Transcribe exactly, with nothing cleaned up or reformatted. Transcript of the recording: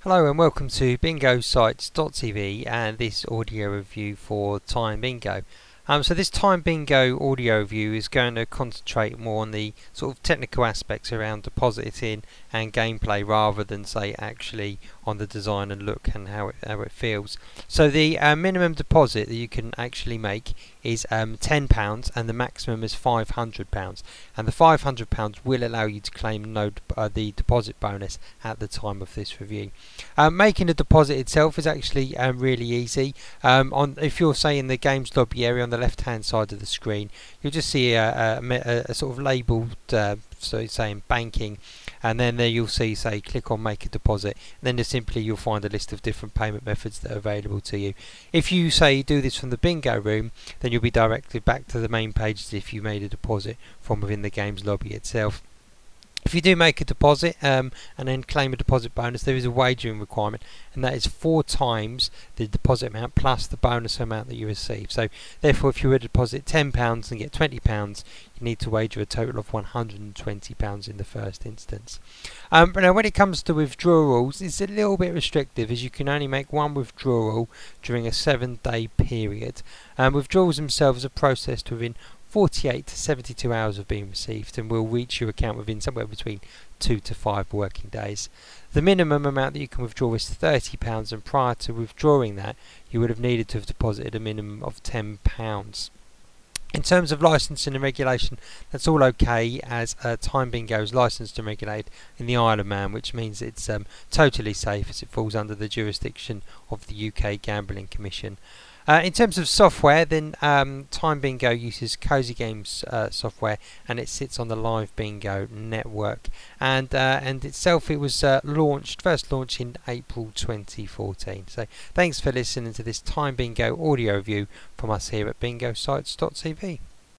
Hello and welcome to bingo sites dot t v and this audio review for Time Bingo. Um, so this Time Bingo audio review is going to concentrate more on the sort of technical aspects around depositing and gameplay rather than say actually on the design and look and how it, how it feels. So the uh, minimum deposit that you can actually make is um, ten pounds and the maximum is five hundred pounds, and the five hundred pounds will allow you to claim no, uh, the deposit bonus at the time of this review. Um, making a deposit itself is actually um, really easy. Um, on if you're say in the games lobby area on the left hand side of the screen, you'll just see a, a, a, a sort of labelled uh, so it's saying banking, and then there you'll see say click on make a deposit, and then just simply you'll find a list of different payment methods that are available to you. If you say do this from the bingo room, then you'll be directed back to the main page as if you made a deposit from within the games lobby itself. If you do make a deposit um, and then claim a deposit bonus, there is a wagering requirement, and that is four times the deposit amount plus the bonus amount that you receive. So therefore, if you were to deposit ten pounds and get twenty pounds, you need to wager a total of one hundred and twenty pounds in the first instance. Um, but now when it comes to withdrawals, it's a little bit restrictive, as you can only make one withdrawal during a seven day period. Um, withdrawals themselves are processed within forty-eight to seventy-two hours of being received and will reach your account within somewhere between two to five working days. The minimum amount that you can withdraw is thirty pounds, and prior to withdrawing that you would have needed to have deposited a minimum of ten pounds. In terms of licensing and regulation, that's all okay, as uh, Time Bingo is licensed and regulated in the Isle of Man, which means it's um, totally safe as it falls under the jurisdiction of the U K Gambling Commission. Uh, in terms of software, then um, Time Bingo uses Cozy Games uh, software, and it sits on the Live Bingo network. And uh, and itself, it was uh, launched first launched in April twenty fourteen. So thanks for listening to this Time Bingo audio review from us here at bingo sites dot t v.